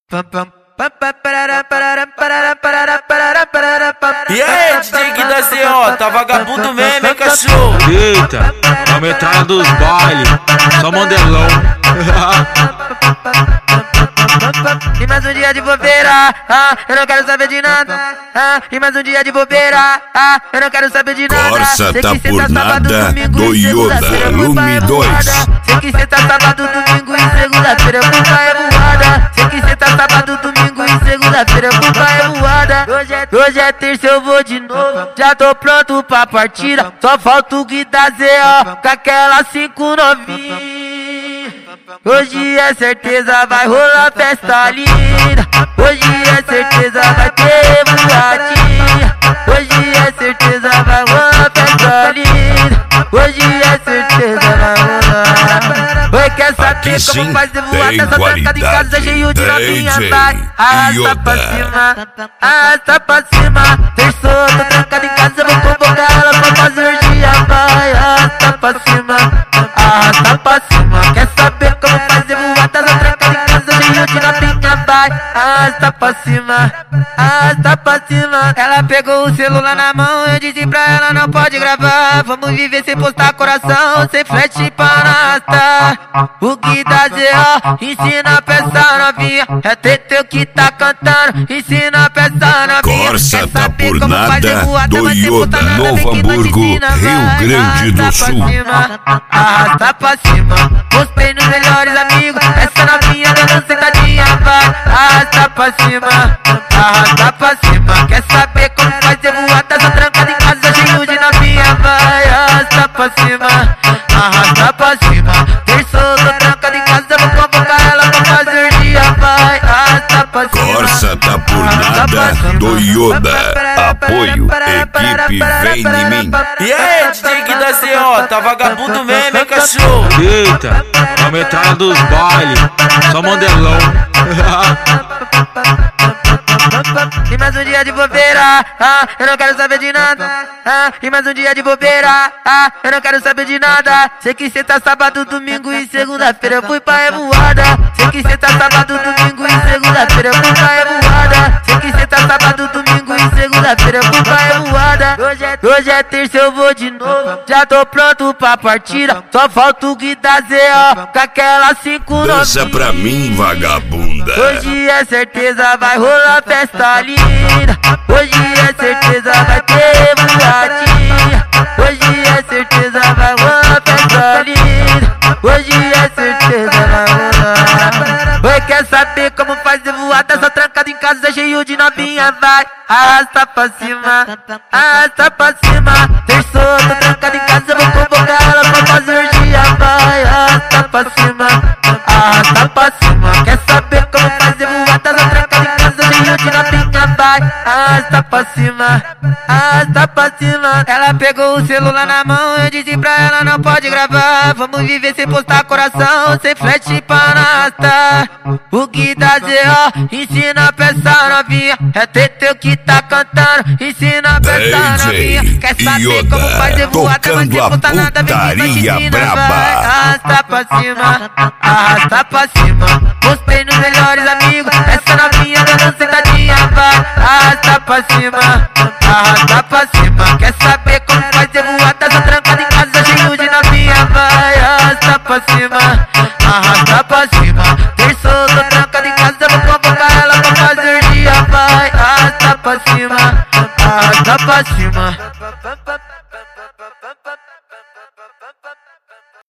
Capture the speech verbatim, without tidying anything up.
E aí, D J Gui da C O, tá vagabundo mesmo, hein, cachorro? Eita, a metralha dos bailes, só modelão. E mais um dia de bobeira, ah, eu não quero saber de nada. Ah, e mais um dia de bobeira, ah, eu não quero saber de nada. Corsa Sei tá que por cê tá nada, sábado, domingo do e Yoda, segunda-feira, volume dois. Sei que cê tá sábado, domingo e segunda-feira, culpa é voada. Sei que cê tá sábado, domingo e segunda-feira, culpa é voada. Hoje é, hoje é terça, eu vou de novo. Já tô pronto pra partida, só falta o Gui da Z O com aquela cinco novinha. Hoje é certeza, vai rolar festa linda. Hoje é certeza, vai ter boatinha. Hoje é certeza, vai rolar festa linda. Hoje é certeza, vai rolar. Oi, quer saber como faz de voar essa tranca de casa cheio de novinha? Vai, arrasta pra cima, arrasta pra cima. Terçou, tô trancada em casa, vou convocar ela pra fazer orgia. Vai, arrasta pra cima, arrasta pra cima. Quer saber como faz de voar essa tranca de casa cheio de novinha? Vai, arrasta pra cima, arrasta pra cima. Ela pegou o celular na mão, eu disse pra ela não pode gravar. Vamos viver sem postar coração, sem flash pra arrastar. O Gui da Z O ensina pra essa novinha, é Teteu que tá cantando, ensina pra essa novinha. Corsa tá por nada, do Yoda, Novo Hamburgo, Rio Grande do Sul. Arrasta pra cima, mostrei nos melhores amigos, essa novinha dando sentadinha. Vai, arrasta pra cima, arrasta pra cima. Quer saber como faz de voar essa trancada em casa cheio de novinha? Vai, arrasta pra cima, arrasta pra cima. Terçou, tô trancada em casa, vou convocar ela pra fazer orgia. Vai, arrasta pra cima. Corsa tá por nada, do Yoda. Apoio, equipe vem em mim. E aí, D J Gui da C O, tá vagabundo mesmo, hein, cachorro? Eita, a metralha dos bailes, só modelão. E mais um dia de bobeira, ah, eu não quero saber de nada. Ah, e mais um dia de bobeira, ah, eu não quero saber de nada. Sei que cê tá sábado, domingo e segunda-feira, eu fui pra revoada. Sei que cê tá sábado, domingo e segunda-feira, eu fui pra revoada. Sei que cê tá sábado, domingo e segunda-feira, eu fui pra revoada. Hoje é, hoje é terça, eu vou de novo. Já tô pronto pra partida, só falta o Gui da Z O com aquela cinco novinha. Dança pra mim, vagabunda. Hoje é certeza, vai rolar festa linda. Hoje é certeza, vai ter boatinha. Hoje é certeza, vai rolar festa linda. Hoje é certeza, vai rolar. Oi, quer saber como faz de voar essa trancada em casa cheio de novinha? Vai, arrasta pra cima, arrasta pra cima. Terçou, tô trancada em casa, vou convocar ela pra fazer orgia. Vai, arrasta pra cima, arrasta pra cima. Quer saber como faz de voar essa trancada em casa cheio de novinha? Vai, arrasta pra cima, arrasta pra cima. Ela pegou o celular na mão, eu disse pra ela não pode gravar. Vamos viver sem postar coração, sem flash pra arrastar. O Gui da Z O ensina pra essa novinha, é Teteu que tá cantando, ensina pra essa novinha. Quer saber Yoda, como faz de voar, mas sem postar nada, vem que vai te putaria ensina. braba. Vai, arrasta pra cima, arrasta pra cima. Mostrei nos melhores amigos, essa novinha dando sentadinha. Vai, arrasta pra cima, arrasta pra cima. Quer saber como faz de voar essa trancada em casa cheio de novinha? Vai, arrasta pra cima, arrasta pra cima. Terçou, tô trancada em casa, vou convocar ela pra fazer orgia. Vai, arrasta pra cima, arrasta pra cima.